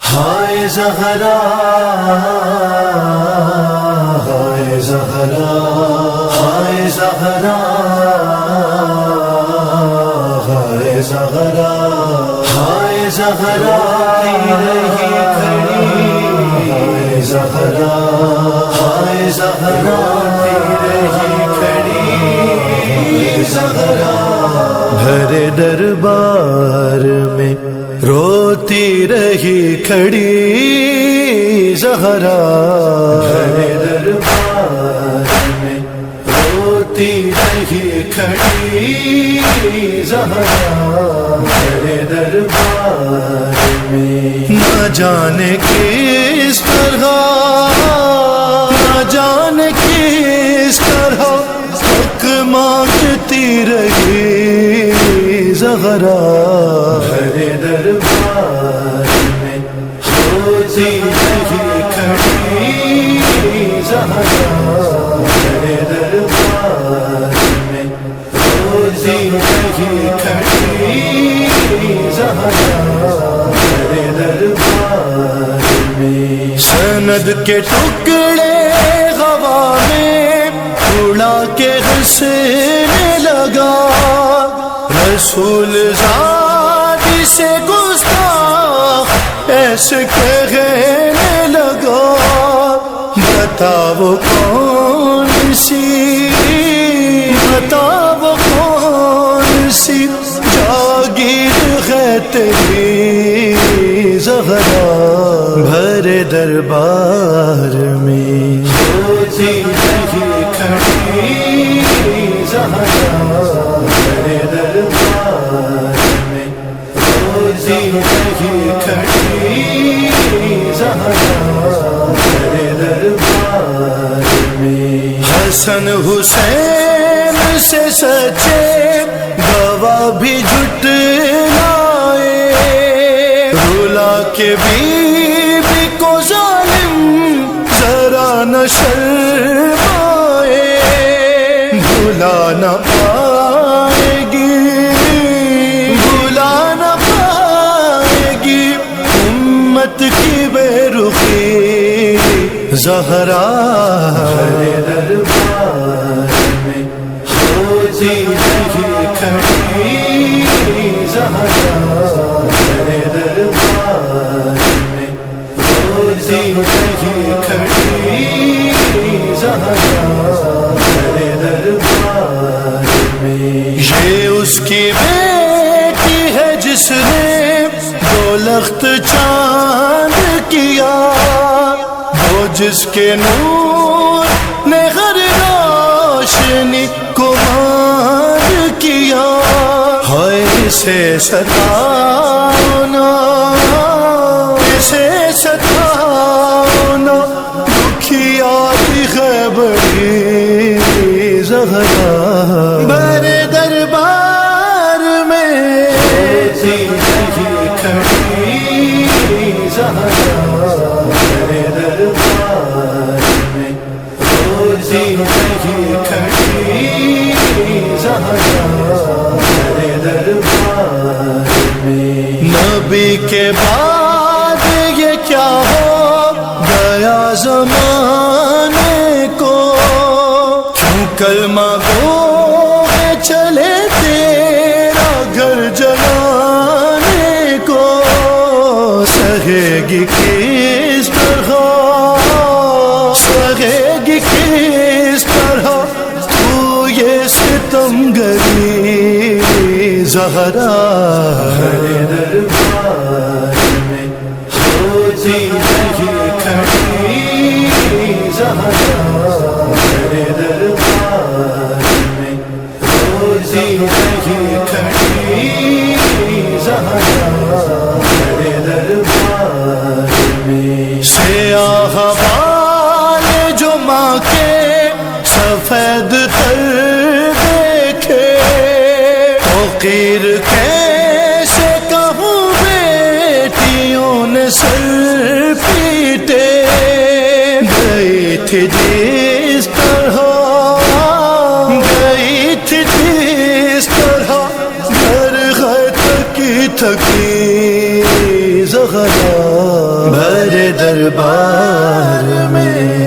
ہائے زہرا ہائے زہرا ہائے زہرا ہائے زہرا ہائے زہرا رہی کھڑی ہائے زہرا ہائے زہرا رہی کھڑی زہرا بھرے دربار میں روتی رہی کھڑی زہرا بھرے دربار میں روتی رہی کھڑی زہرا بھرے دربار میں نہ جانے کس طرح نہ جانے کس طرح حق مانگتی رہی زہرا بھرے دربار میں روتی رہی کھڑی زہرا بھرے دربار میں روتی رہی کھڑی زہرا بھرے دربار میں سند کے ٹکڑے ہوا میں اڑا کے ہنسنے لگا رسول زادی سے گستاخ ایسے کہنے لگا بتاؤ کون سی بتاؤ کون سی جاگیر ہے تیری زہرا بھرے دربار میں روتی رہی کھڑی زہرا بھرے دربار میں روتی رہی کھڑی زہرا بھرے دربار میں حسن حسین سے سچے گواہ بھی جھٹلائے رلا کے بیوی کو ظالم ذرا نہ شرمائے بھلا نہ پائے گی بھلا نہ پائے گی امت کی بے رخی زہرا بھرے دربار میں روتی رہی کھڑی زہرا بھرے دربار میں روتی رہی کھڑی زہرا بھرے دربار میں یہ اس کی بیٹی ہے جس نے دو لخت چاند کیا وہ جس کے نور نے ہر روشنی کو مار کیا ہے اسے ستانا اسے ستانا دکھیا بھی ہے بڑی زہرا بھرے دربار میں روتی رہی کھڑی زہرا بھرے دربار میں روتی رہی کھڑی زہرا بھرے دربار میں نبی کے بعد یہ کیا ہو گیا زمانے کو کیوں کلمہ گو چلے تیرا گھر جلانے کو سہے گی کس طرح سہے گی کس طرح تو یہ ستم گری زہرا بھرے دربار میں روتی رہی کھڑی زہرا بھرے دربار میں روتی رہی کھڑی زہرا بھرے دربار میں سیاہ بال جو ماں کے سفید تر دیکھے فقیر کیسے کہوں بیٹیوں نے سر پیٹے گئی تھی جس طرح گئی تھی جس طرح گھر گھر کی تھکی زہرا بھرے دربار میں